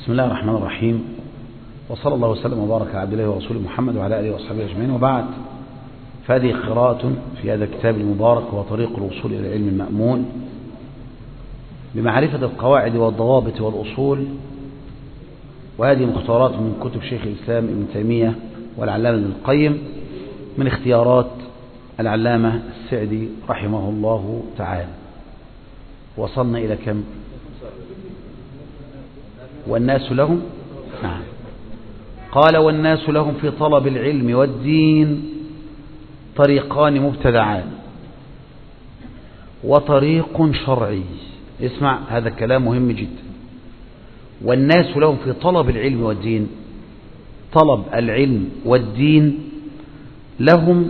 بسم الله الرحمن الرحيم، وصلى الله وسلم وبارك على عبد الله ورسوله محمد وعلى آله وصحبه أجمعين، وبعد، فهذه قراءة في هذا الكتاب المبارك وطريق الوصول إلى العلم المأمون بمعرفة القواعد والضوابط والأصول. وهذه مختارات من كتب شيخ الإسلام ابن تيمية والعلامة ابن القيم من اختيارات العلامة السعدي رحمه الله تعالى. وصلنا إلى كم؟ والناس لهم، نعم، قال: والناس لهم في طلب العلم والدين طريقان مبتدعان وطريق شرعي. اسمع، هذا الكلام مهم جدا. والناس لهم في طلب العلم والدين، طلب العلم والدين لهم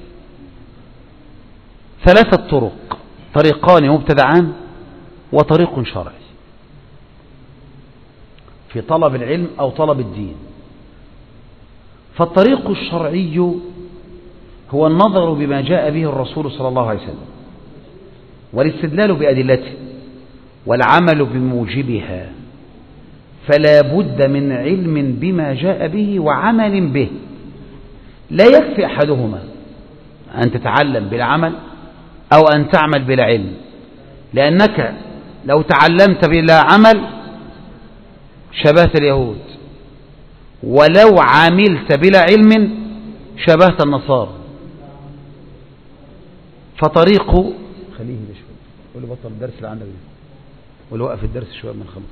ثلاثة طرق: طريقان مبتدعان وطريق شرعي في طلب العلم أو طلب الدين. فالطريق الشرعي هو النظر بما جاء به الرسول صلى الله عليه وسلم والاستدلال بأدلته والعمل بموجبها، فلا بد من علم بما جاء به وعمل به. لا يكفي أحدهما، أن تتعلم بالعمل أو أن تعمل بلا علم، لأنك لو تعلمت بلا عمل شبهت اليهود، ولو عملت بلا علم شبهت النصارى. فطريق خليه ده شوية، قول له بطل الدرس اللي عندك ده، قول له وقف الدرس شوية من خلص.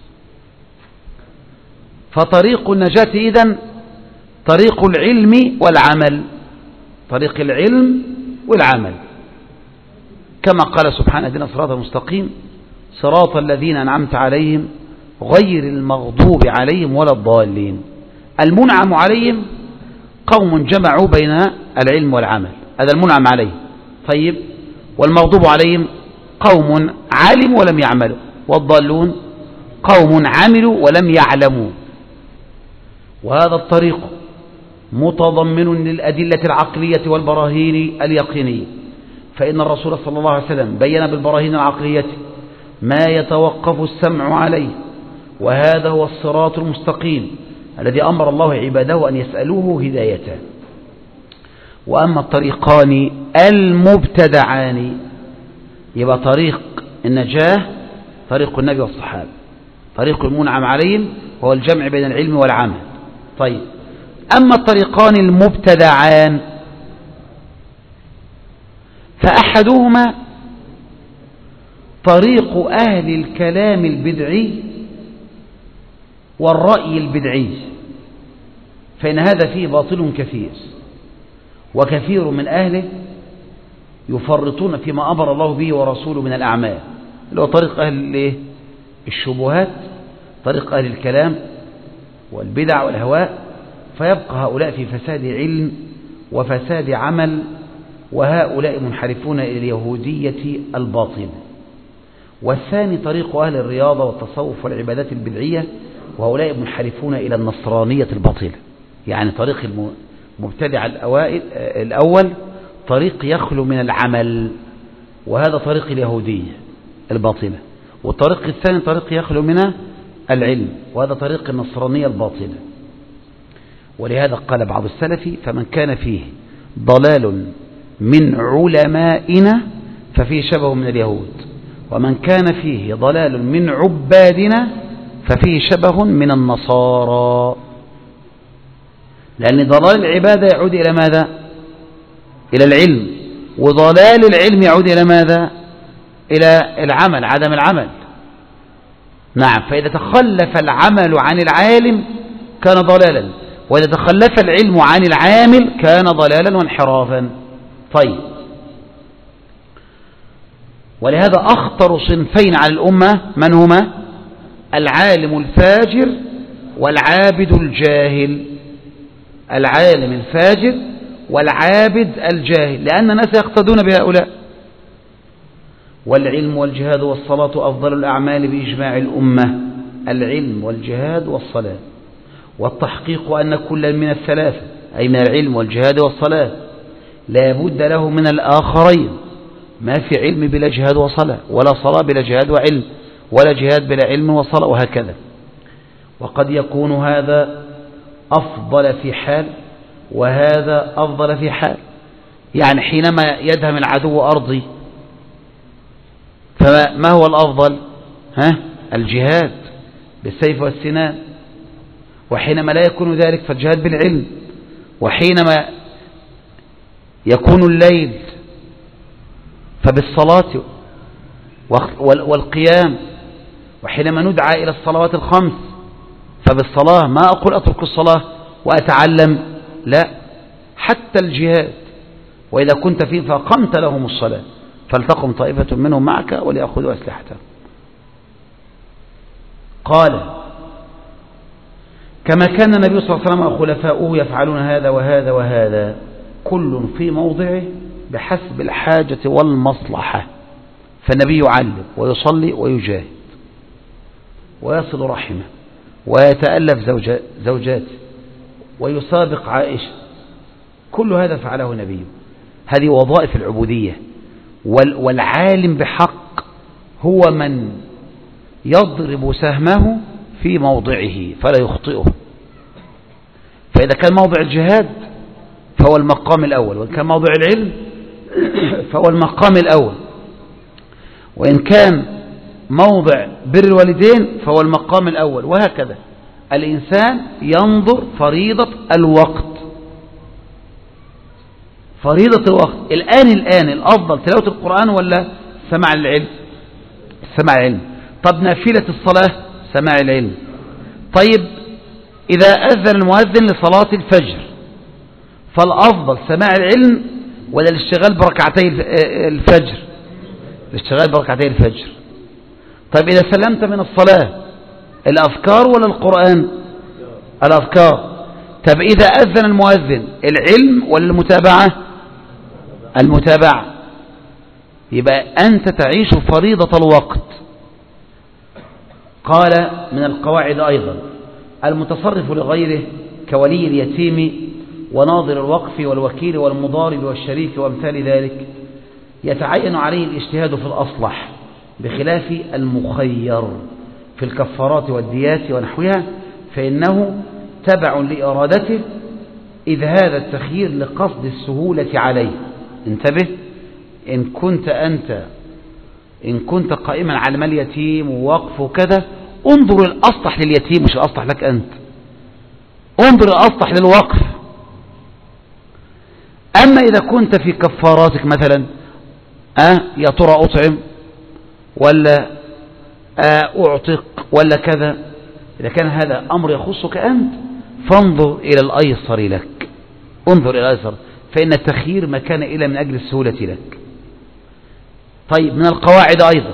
فطريق النجاة إذن طريق العلم والعمل، طريق العلم والعمل، كما قال سبحانه: اهدنا الصراط المستقيم صراط الذين أنعمت عليهم غير المغضوب عليهم ولا الضالين. المنعم عليهم قوم جمعوا بين العلم والعمل، هذا المنعم عليه. طيب، والمغضوب عليهم قوم علموا ولم يعملوا، والضالون قوم عملوا ولم يعلموا. وهذا الطريق متضمن للأدلة العقلية والبراهين اليقينية، فإن الرسول صلى الله عليه وسلم بين بالبراهين العقلية ما يتوقف السمع عليه، وهذا هو الصراط المستقيم الذي أمر الله عباده أن يسألوه هدايته. وأما الطريقان المبتدعان، يبقى طريق النجاة طريق النبي والصحابة، طريق المنعم عليهم هو الجمع بين العلم والعمل. طيب، أما الطريقان المبتدعان فأحدهما طريق أهل الكلام البدعي والرأي البدعي، فإن هذا فيه باطل كثير، وكثير من أهله يفرطون فيما أمر الله به ورسوله من الأعمال، اللي هو طريق أهل الشبهات، طريق أهل الكلام والبدع والهواء. فيبقى هؤلاء في فساد علم وفساد عمل، وهؤلاء منحرفون إلى اليهودية الباطلة. والثاني طريق أهل الرياضة والتصوف والعبادات البدعية، وهؤلاء منحرفون إلى النصرانية الباطلة. يعني طريق المبتدع الأول طريق يخلو من العمل، وهذا طريق اليهودية الباطلة. والطريق الثاني طريق يخلو من العلم، وهذا طريق النصرانية الباطلة. ولهذا قال بعض السلف: فمن كان فيه ضلال من علمائنا ففيه شبه من اليهود، ومن كان فيه ضلال من عبادنا ففيه شبه من النصارى. لأن ضلال العبادة يعود إلى ماذا؟ إلى العلم، وضلال العلم يعود إلى ماذا؟ إلى العمل، عدم العمل. نعم، فإذا تخلف العمل عن العالم كان ضلالا، وإذا تخلف العلم عن العامل كان ضلالا وانحرافا. طيب، ولهذا أخطر صنفين على الأمة من هما؟ العالم الفاجر والعابد الجاهل. العالم الفاجر والعابد الجاهل، لأن الناس يقتدون بهؤلاء. والعلم والجهاد والصلاة أفضل الأعمال بإجماع الأمة، العلم والجهاد والصلاة. والتحقيق أن كل من الثلاثة، أي من العلم والجهاد والصلاة، لا بد له من الآخرين. ما في علم بلا جهاد وصلاة، ولا صلاة بلا جهاد وعلم، ولا جهاد بلا علم وصلاة، وهكذا. وقد يكون هذا أفضل في حال وهذا أفضل في حال. يعني حينما يدهم العدو أرضي فما هو الأفضل؟ الجهاد بالسيف والسنان. وحينما لا يكون ذلك فالجهاد بالعلم. وحينما يكون الليل فبالصلاة والقيام. وحينما ندعى إلى الصلوات الخمس فبالصلاة. ما أقول أترك الصلاة وأتعلم، لا، حتى الجهاد. وإذا كنت فيه فقمت لهم الصلاة فلتقم طائفة منهم معك وليأخذوا أسلحتهم. قال كما كان النبي صلى الله عليه وسلم وخلفاؤه يفعلون هذا وهذا وهذا، كل في موضعه بحسب الحاجة والمصلحة. فالنبي يعلم ويصلي ويجاهد ويصل رحمه ويتألف زوجاته ويسابق عائشة. كل هذا فعله النبي. هذه وظائف العبودية. والعالم بحق هو من يضرب سهمه في موضعه فلا يخطئه. فإذا كان موضع الجهاد فهو المقام الأول، وإن كان موضع العلم فهو المقام الأول، وإن كان موضع بر الوالدين فهو المقام الأول، وهكذا. الإنسان ينظر فريضة الوقت. فريضة الوقت الآن الأفضل تلاوة القرآن ولا سماع العلم؟ سماع العلم. طب نافلة الصلاة؟ سماع العلم. طيب إذا أذن المؤذن لصلاة الفجر فالأفضل سماع العلم ولا الاشتغال بركعتي الفجر؟ الاشتغال بركعتي الفجر. طيب إذا سلمت من الصلاة الأذكار ولا القرآن؟ الأذكار. طب إذا أذن المؤذن العلم ولا المتابعة؟ المتابعة. يبقى أنت تعيش فريضة الوقت. قال من القواعد أيضا المتصرف لغيره كولي اليتيم وناظر الوقف والوكيل والمضارب والشريك وامثال ذلك يتعين عليه الاجتهاد في الأصلح بخلاف المخير في الكفارات والديات ونحوها، فإنه تبع لإرادته إذ هذا التخيير لقصد السهولة عليه. انتبه، إن كنت قائما على مال اليتيم ووقف وكذا انظر الأصلح لليتيم مش الأصلح لك أنت. انظر الأصلح للوقف. أما إذا كنت في كفاراتك مثلا يا ترى أطعم ولا أعتق ولا كذا، إذا كان هذا أمر يخصك أنت فانظر إلى الأيسر لك. انظر إلى الأيسر، فإن التخيير ما كان إلا من أجل السهولة لك. طيب من القواعد أيضا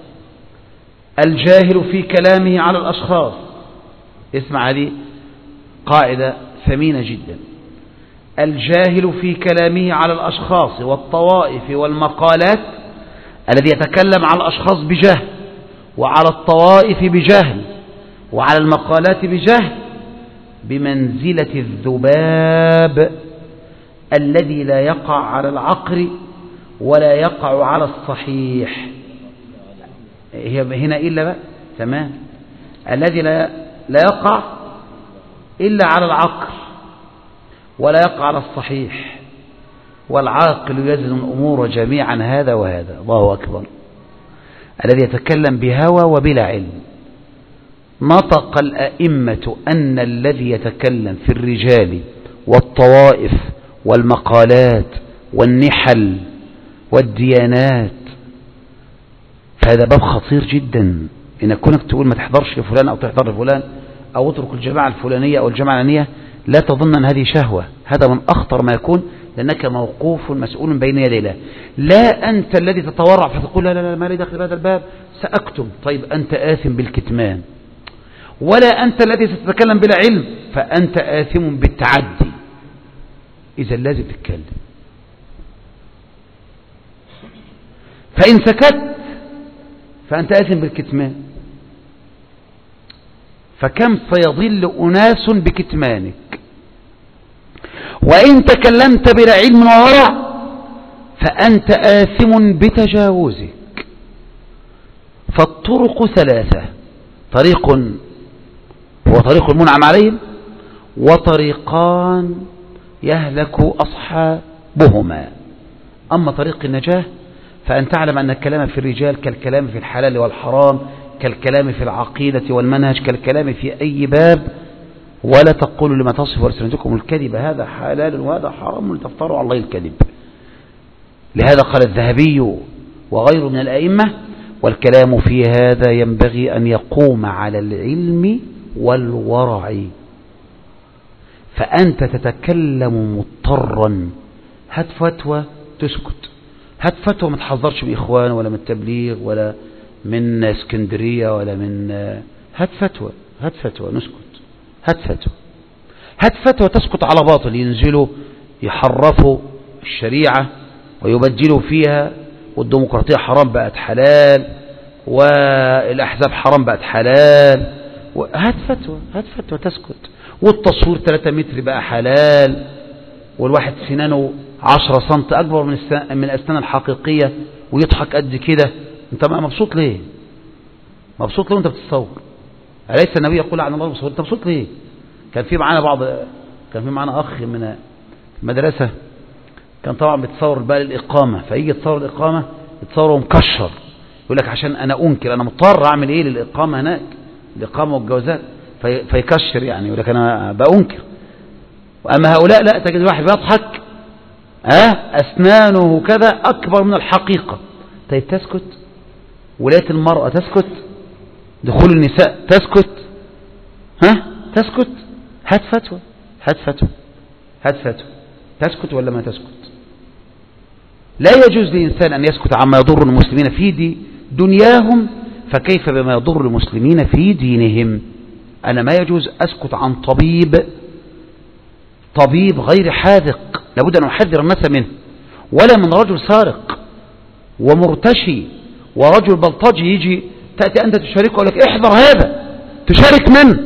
الجاهل في كلامه على الأشخاص. اسمع، هذه قاعدة ثمينة جدا. الجاهل في كلامه على الأشخاص والطوائف والمقالات، الذي يتكلم على الأشخاص بجهل وعلى الطوائف بجهل وعلى المقالات بجهل بمنزلة الذباب الذي لا يقع على العقر ولا يقع على الصحيح. هي هنا إلا بقى تمام، الذي لا يقع إلا على العقر ولا يقع على الصحيح، والعاقل يزن الأمور جميعا هذا وهذا. الله أكبر. الذي يتكلم بهوى وبلا علم. نطق الأئمة أن الذي يتكلم في الرجال والطوائف والمقالات والنحل والديانات، فهذا باب خطير جدا. إن كونك تقول ما تحضرش لفلان أو تحضر لفلان أو اترك الجماعة الفلانية أو الجماعة الفلانية، لا تظن أن هذه شهوة. هذا من أخطر ما يكون، لأنك موقوف مسؤول بين يدي الله. لا أنت الذي تتورع فتقول لا لا لا ما لي دخل بهذا الباب سأكتم. طيب أنت آثم بالكتمان. ولا أنت الذي ستتكلم بلا علم فأنت آثم بالتعدي. إذا لازم تتكلم. فإن سكت فأنت آثم بالكتمان. فكم سيضل أناس بكتمانك. وإن تكلمت بلا علم وورع فأنت آثم بتجاوزك. فالطرق ثلاثة: طريق هو طريق المنعم عليهم، وطريقان يهلك أصحابهما. أما طريق النجاة فأن تعلم أن الكلام في الرجال كالكلام في الحلال والحرام، كالكلام في العقيدة والمنهج، كالكلام في أي باب. ولا تقولوا لما تصف ألسنتكم الكذب هذا حلال وهذا حرام لتفتروا على الله الكذب. لهذا قال الذهبي وغيره من الأئمة: والكلام في هذا ينبغي أن يقوم على العلم والورع. فأنت تتكلم مضطرا، هات فتوى تسكت، هات فتوى ما تحذرش من إخوان ولا من التبليغ ولا من اسكندرية ولا من هات فتوى، هات فتوى نسكت، هات فتوى، هات فتوى تسكت على باطل. ينزلوا يحرفوا الشريعة ويبدلوا فيها، والديمقراطية حرام بقت حلال، والأحزاب حرام بقت حلال. هات فتوى، هات فتوى تسكت. والتصوير 3 متر بقى حلال، والواحد سنانه 10 سم أكبر من الأسنان الحقيقية ويضحك قد كده. انت مبسوط ليه؟ مبسوط ليه وانت بتتصور؟ أليس النبي يقول عن الله المصور؟ انت مبسوط ليه؟ كان في معنا أخ من المدرسة كان طبعا بيتصور بقى للإقامة، فيجي يتصور الإقامة يتصوره مكشر، يقول لك عشان أنا أنكر، أنا مضطر أعمل إيه للإقامة هناك، الإقامة والجوازات، فيكشر يعني، يقول لك أنا بأنكر. وأما هؤلاء لا، تجد واحد بيضحك أسنانه كذا أكبر من الحقيقة. طيب تسكت؟ ولاية المرأة تسكت؟ دخول النساء تسكت؟ تسكت؟ هات فتوى، هات فتوى، هات فتوى. تسكت ولا ما تسكت؟ لا يجوز لإنسان أن يسكت عما يضر المسلمين في دنياهم، فكيف بما يضر المسلمين في دينهم؟ أنا ما يجوز أسكت عن طبيب غير حاذق، لابد أن أحذر الناس منه، ولا من رجل سارق ومرتشي ورجل بلطجي يجي تأتي أنت تشاركه لك احذر هذا، تشارك من؟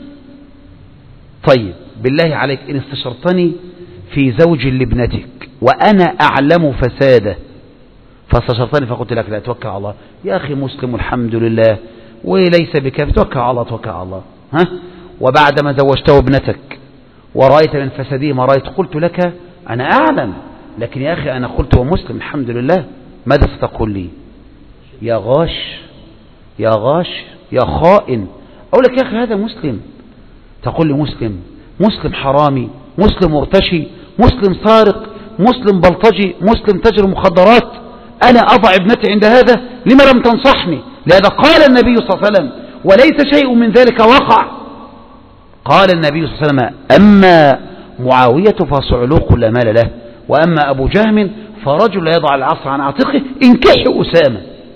طيب بالله عليك إن استشرتني في زوج لابنتك وأنا أعلم فساده، فاستشرتني فقلت لك لا، توكل على الله يا أخي، مسلم والحمد لله وليس بكاف، توكل على الله، توكل على الله. وبعدما زوجته ابنتك ورأيت من فساده ما رأيت، قلت لك أنا أعلم، لكن يا أخي أنا قلت ومسلم الحمد لله، ماذا ستقول لي؟ يا غاش، يا غاش، يا خائن. أقول لك يا أخي هذا مسلم، تقول لي مسلم، مسلم حرامي، مسلم مرتشي، مسلم سارق، مسلم بلطجي، مسلم تاجر مخدرات، أنا أضع ابنتي عند هذا؟ لما لم تنصحني؟ لهذا قال النبي صلى الله عليه وسلم، وليس شيء من ذلك وقع. قال النبي صلى الله عليه وسلم: أما معاوية فصعلوق لا مال له، وأما أبو جهم فرجل لا يضع العصا عن عاتقه، انكحي أسامة.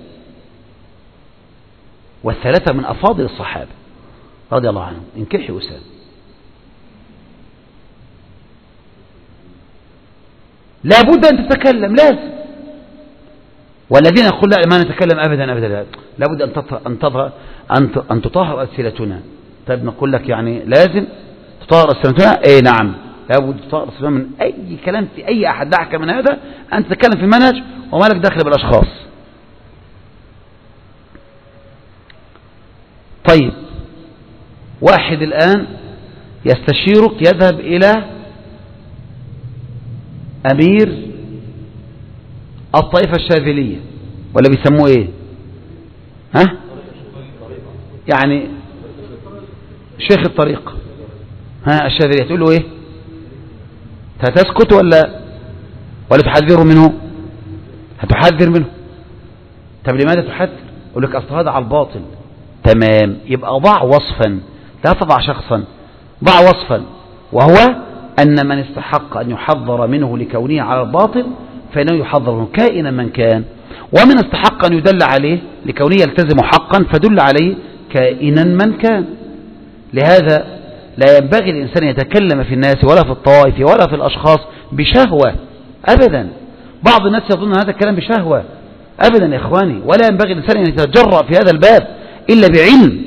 والثلاثة من أفاضل الصحابة رضي الله عنهم، انكحي أسامة. لا بد أن تتكلم، لازم. والذين يقول لا ما نتكلم أبدا أبدا، لا بد أن تطهر ألسنتنا. طيب نقول لك يعني لازم تطهر ألسنتنا؟ اي نعم، لا بد تطهر ألسنتنا من أي كلام في أي أحد. دعك من هذا أن تتكلم في المنهج وما لك دخل بالأشخاص. طيب واحد الآن يستشيرك، يذهب إلى أمير الطائفة الشاذلية ولا بيسموه ايه؟ يعني شيخ الطريقة الشاذلية، تقول له ايه؟ هتسكت ولا تحذره منه؟ هتحذر منه. طب لماذا تحذر؟ يقول لك اصل هذا على الباطل. تمام، يبقى ضع وصفا، لا تضع شخصا، ضع وصفا، وهو أن من استحق أن يحذر منه لكونه على الباطل فإنه يحذر منه كائنا من كان، ومن استحق أن يدل عليه لكونه يلتزم حقا فدل عليه كائنا من كان. لهذا لا ينبغي الإنسان يتكلم في الناس ولا في الطوائف ولا في الأشخاص بشهوة أبدا. بعض الناس يظن هذا الكلام بشهوة أبدا يا إخواني، ولا ينبغي الإنسان أن يتجرأ في هذا الباب إلا بعلم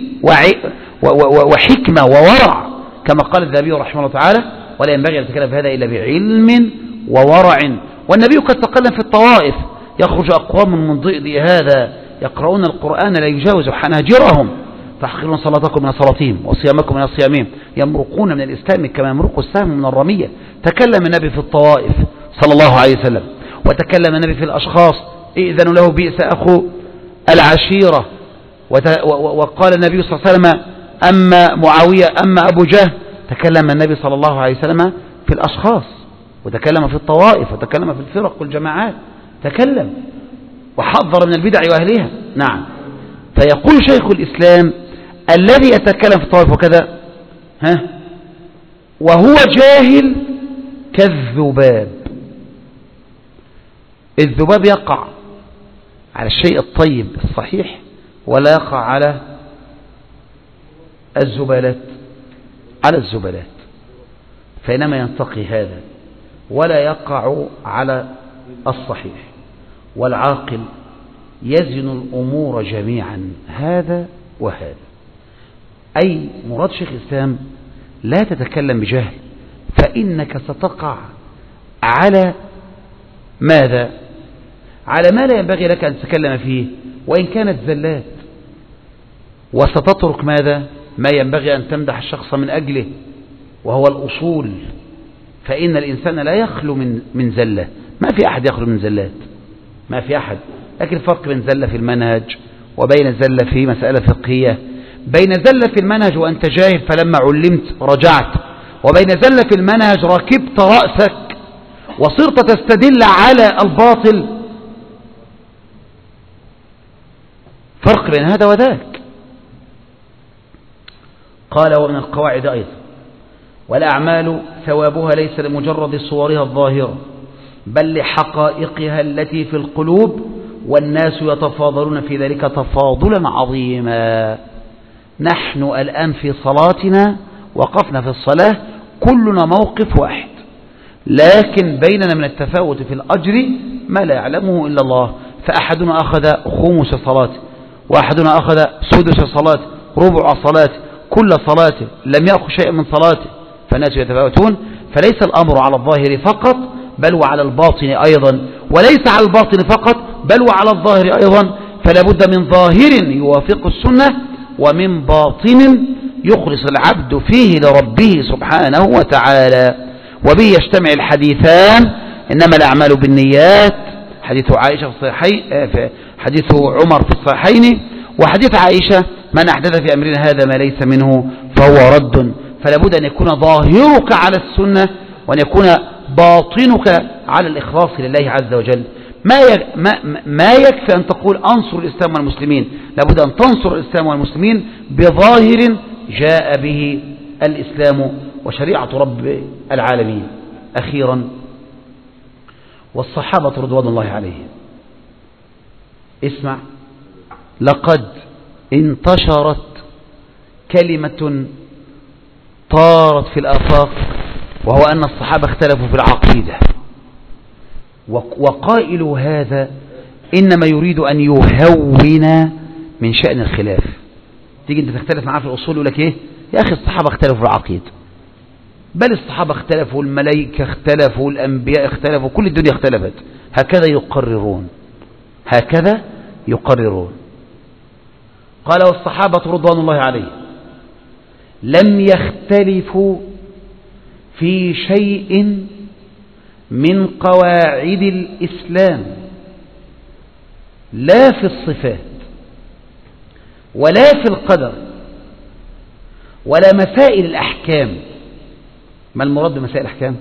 وحكمة وورع، كما قال الذهبي رحمه الله تعالى: ولا ينبغي أن يتكلم في هذا إلا بعلم وورع. والنبي قد تكلم في الطوائف: يخرج أقوام من ضئض هذا يقرؤون القرآن لا يجاوز حناجرهم تحقرون صلاتكم من صلاتهم وصيامكم من صيامهم يمرقون من الإسلام كما يمرق السهم من الرمية. تكلم النبي في الطوائف صلى الله عليه وسلم، وتكلم النبي في الأشخاص إذن له بئس أخو العشيرة، وقال النبي صلى الله عليه وسلم أما معاوية أما أبو جهل. تكلم النبي صلى الله عليه وسلم في الأشخاص، وتكلم في الطوائف، وتكلم في الفرق والجماعات، تكلم وحذر من البدع وأهلها. نعم. فيقول شيخ الإسلام الذي يتكلم في الطوائف وكذا وهو جاهل كالذباب. الذباب يقع على الشيء الطيب الصحيح ولا يقع على الزبالات، على الزبالات، فإنما ينتقي هذا ولا يقع على الصحيح. والعاقل يزن الأمور جميعا هذا وهذا. أي مراد شيخ الإسلام لا تتكلم بجهل، فإنك ستقع على ماذا؟ على ما لا ينبغي لك أن تتكلم فيه وإن كانت زلات، وستترك ماذا؟ ما ينبغي أن تمدح الشخص من أجله وهو الأصول. فإن الإنسان لا يخلو من زلة، ما في أحد يخلو من زلات، ما في أحد. لكن الفرق بين زلة في المنهج وبين زلة في مسألة فقهية، بين زلة في المنهج وأنت جاهل فلما علمت رجعت، وبين زلة في المنهج ركبت رأسك وصرت تستدل على الباطل، فرق بين هذا وذاك. قال ومن القواعد أيضا والأعمال ثوابها ليس لمجرد صورها الظاهرة بل لحقائقها التي في القلوب، والناس يتفاضلون في ذلك تفاضلا عظيما. نحن الآن في صلاتنا وقفنا في الصلاة كلنا موقف واحد، لكن بيننا من التفاوت في الأجر ما لا يعلمه إلا الله. فأحدنا أخذ خمس صلاته، وأحدنا أخذ سدس صلاته، ربع صلاته، كل صلاته لم يأخذ شيء من صلاته، فالناس يتفاوتون. فليس الأمر على الظاهر فقط بل وعلى الباطن أيضا، وليس على الباطن فقط بل وعلى الظاهر أيضا. فلا بد من ظاهر يوافق السنة ومن باطن يخلص العبد فيه لربه سبحانه وتعالى. وبه يجتمع الحديثان إنما الأعمال بالنيات، حديث عائشة في الصحيحين، حديث عمر في الصحيحين، وحديث عائشة من أحدث في أمرنا هذا ما ليس منه فهو رد. فلا بد أن يكون ظاهرك على السنة وأن يكون باطنك على الإخلاص لله عز وجل. ما يكفي أن تقول أنصر الإسلام والمسلمين، لابد أن تنصر الإسلام والمسلمين بظاهر جاء به الإسلام وشريعة رب العالمين. أخيرا والصحابة رضوان الله عليهم، اسمع، لقد انتشرت كلمة طارت في الآفاق، وهو أن الصحابة اختلفوا في العقيدة، وقائل هذا إنما يريد أن يهون من شأن الخلاف. تيجي أنت تختلف معاه في الأصول يقول لك إيه يا أخي الصحابة اختلفوا في العقيدة، بل الصحابة اختلفوا، الملائكة اختلفوا، الأنبياء اختلفوا، كل الدنيا اختلفت. هكذا يقررون، هكذا يقررون. قال والصحابة رضوان الله عليهم لم يختلفوا في شيء من قواعد الإسلام، لا في الصفات ولا في القدر ولا مسائل الأحكام. ما المراد بمسائل الأحكام؟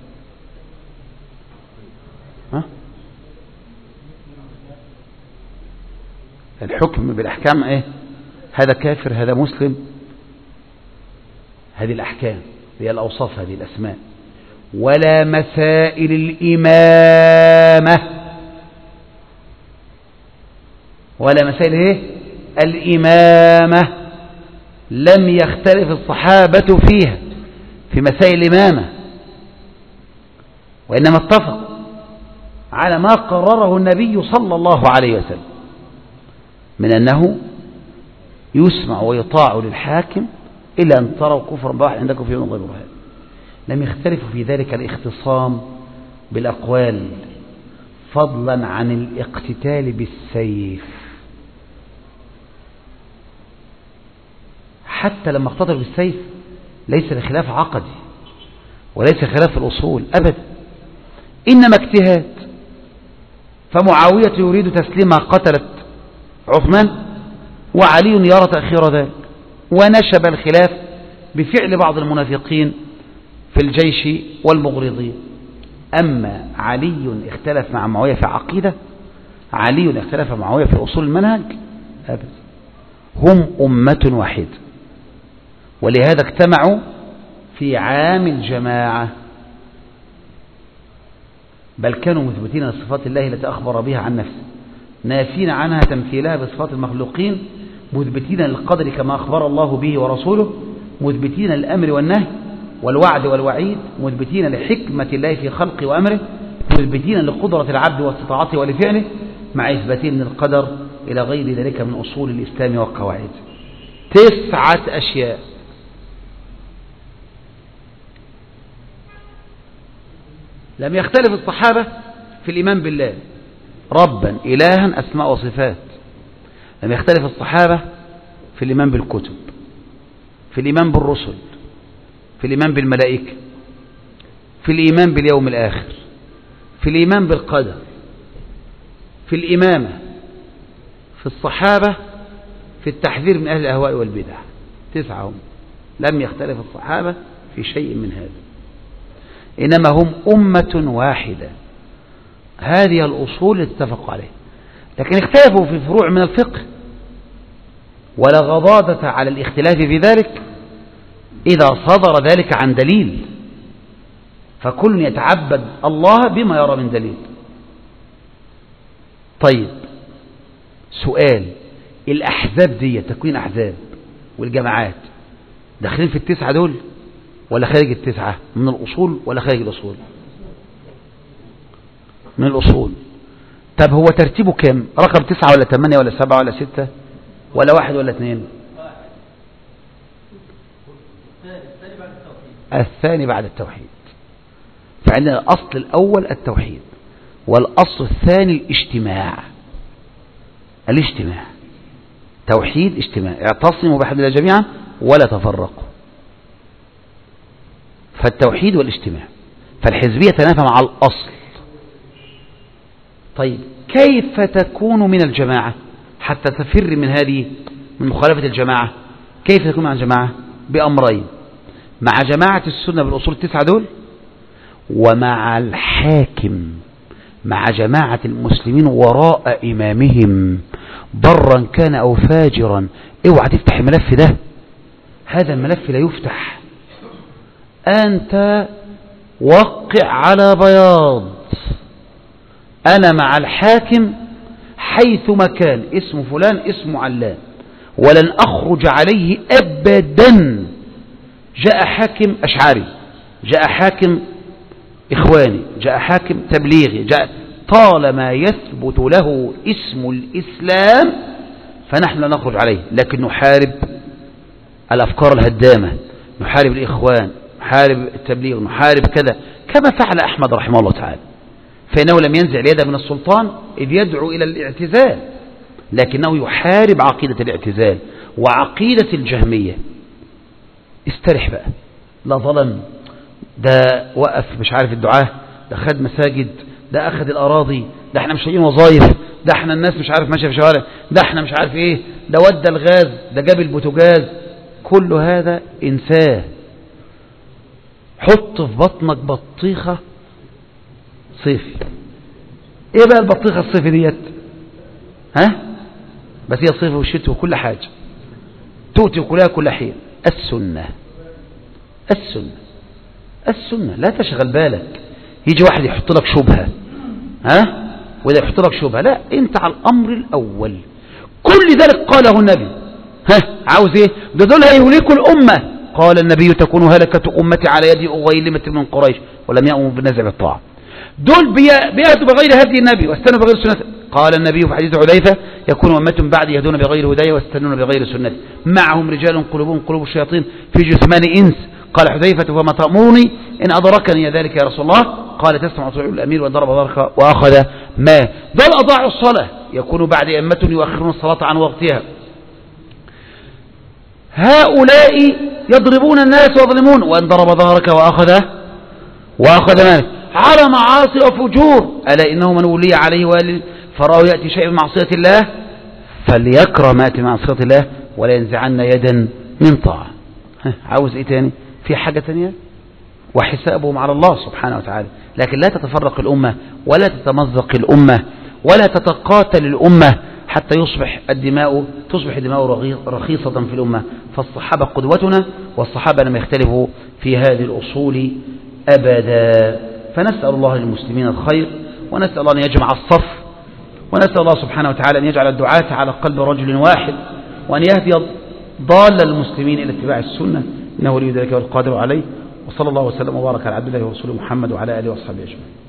الحكم بالأحكام إيه؟ هذا كافر، هذا مسلم، هذه الأحكام هي الأوصاف، هذه الأسماء. ولا مسائل الإمامة، ولا مسائل إيه؟ الإمامة لم يختلف الصحابة فيها في مسائل الإمامة، وإنما اتفق على ما قرره النبي صلى الله عليه وسلم من أنه يسمع ويطاع للحاكم إلا أن تروا كفرا بواحد عندكم في يوم غير برهان. لم يختلفوا في ذلك الاختصام بالأقوال فضلا عن الاقتتال بالسيف. حتى لما اقتتلوا بالسيف ليس لخلاف عقدي وليس خلاف الأصول أبدا، إنما اجتهاد. فمعاوية يريد تسليم ما قتلت عثمان، وعلي يرى تأخير ذلك، ونشب الخلاف بفعل بعض المنافقين في الجيش والمغرضين. أما علي اختلف مع معاوية في عقيدة، علي اختلف مع معاوية في أصول المنهج أبدا، هم أمة واحدة، ولهذا اجتمعوا في عام الجماعة، بل كانوا مثبتين لصفات الله التي أخبر بها عن نفسه، نافين عنها تمثيلها بصفات المخلوقين، مثبتين للقدر كما أخبر الله به ورسوله، مثبتين للأمر والنهي والوعد والوعيد، مثبتين لحكمة الله في خلقه وأمره، مثبتين لقدرة العبد واستطاعته ولفعله، مع إثباتين من القدر إلى غير ذلك من أصول الإسلام والقواعد. 9 أشياء. لم يختلف الصحابة في الإيمان بالله ربا إلها أسماء وصفات. لم يختلف الصحابة في الإيمان بالكتب، في الإيمان بالرسل، في الإيمان بالملائكة، في الإيمان باليوم الآخر، في الإيمان بالقدر، في الإمامة، في الصحابة، في التحذير من أهل الأهواء والبدع. 9 هم. لم يختلف الصحابة في شيء من هذا، إنما هم أمة واحدة. هذه الأصول اتفقوا عليها، لكن اختلفوا في فروع من الفقه، ولا غضاضة على الاختلاف في ذلك إذا صدر ذلك عن دليل، فكل يتعبد الله بما يرى من دليل. طيب سؤال، الأحزاب دي تكوين أحزاب والجماعات داخلين في 9 دول ولا خارج 9؟ من الأصول ولا خارج الأصول؟ من الأصول. طب هو ترتيبه كم؟ رقم 9 ولا 8 ولا 7 ولا 6 ولا 1 ولا 2؟ الثاني بعد التوحيد. فعندنا الأصل الأول التوحيد، والأصل الثاني الاجتماع. الاجتماع، توحيد اجتماع، اعتصموا بحبل الله جميعا ولا تفرقوا. فالتوحيد والاجتماع، فالحزبية تنافى مع الأصل. طيب كيف تكون من الجماعة حتى تفر من هذه، من مخالفة الجماعة؟ كيف تكون مع الجماعة؟ بأمرين: مع جماعة السنة بالأصول 9 دول، ومع الحاكم، مع جماعة المسلمين وراء إمامهم برا كان أو فاجرا. اوعى تفتح الملف ده، هذا الملف لا يفتح. أنت وقع على بياض. أنا مع الحاكم حيث مكان، اسم فلان اسم علان، ولن أخرج عليه أبدا. جاء حاكم أشعري، جاء حاكم إخواني، جاء حاكم تبليغي، جاء، طالما يثبت له اسم الإسلام فنحن لا نخرج عليه، لكن نحارب الأفكار الهدامة، نحارب الإخوان، نحارب التبليغ، نحارب كذا، كما فعل أحمد رحمه الله تعالى، فإنه لم ينزع اليد من السلطان إذ يدعو إلى الاعتزال، لكنه يحارب عقيدة الاعتزال وعقيدة الجهمية. استرح بقى، لا ظلم، ده وقف مش عارف الدعاة، ده خد مساجد، ده أخذ الأراضي، ده احنا مش لاقيين وظايف، ده احنا الناس مش عارف ماشية في شوارع، ده احنا مش عارف ايه، ده ودى الغاز، ده جاب البوتوجاز. كل هذا انساه. حط في بطنك بطيخة صيفي. ايه بقى البطيخة الصيفي ديت؟ ها؟ بس هي صيفي والشتاء وكل حاجة، تؤتي كلها كل حين. السنة، السنة، السنة. لا تشغل بالك يجي واحد يحط لك شبهة، ها، وإذا يحط لك شبهة، لا، انت على الأمر الأول. كل ذلك قاله النبي. ها، عاوز ايه؟ ده دول هيهلكوا الأمة. قال النبي: تكون هلكة أمتي على يد أغيلمة من قريش، ولم يأمر بالنزع بالطاعة. دول بيأتوا بغير هدي النبي واستنوا بغير سنته. قال النبي في حديث حذيفة: يكون أمة بعد يهدون بغير هدايا واستنون بغير سنته، معهم رجال قلوبهم قلوب الشياطين في جثمان إنس. قال حذيفة: فما تأمرني إن أدركني ذلك يا رسول الله؟ قال: تسمع طيع الأمير وضرب ضرخة وأخذ ما. دول أضاعوا الصلاة. يكون بعد أمة يؤخرون الصلاة عن وقتها. هؤلاء يضربون الناس ويظلمون، وإن ضرب ظهرك وأخذ مالك على معاصي وفجور، ألا إنه من ولي عليه والي فراه يأتي شيء من معصية الله فليكره ما يأتي من معصية الله ولا ينزعن يدا من طاعة. عاوز إيه تاني؟ في حاجة تانية؟ وحسابهم على الله سبحانه وتعالى. لكن لا تتفرق الأمة ولا تتمزق الأمة ولا تتقاتل الأمة حتى تصبح الدماء رخيصة في الأمة. فالصحابة قدوتنا، والصحابة لم يختلفوا في هذه الأصول أبدا. فنسأل الله للمسلمين الخير، ونسأل الله أن يجمع الصف، ونسأل الله سبحانه وتعالى أن يجعل الدعاة على قلب رجل واحد، وأن يهدي ضال المسلمين إلى اتباع السنة، إنه ولي ذلك والقادر عليه. وصلى الله وسلم وبارك على عبد الله ورسوله محمد وعلى آله وأصحابه أجمعين.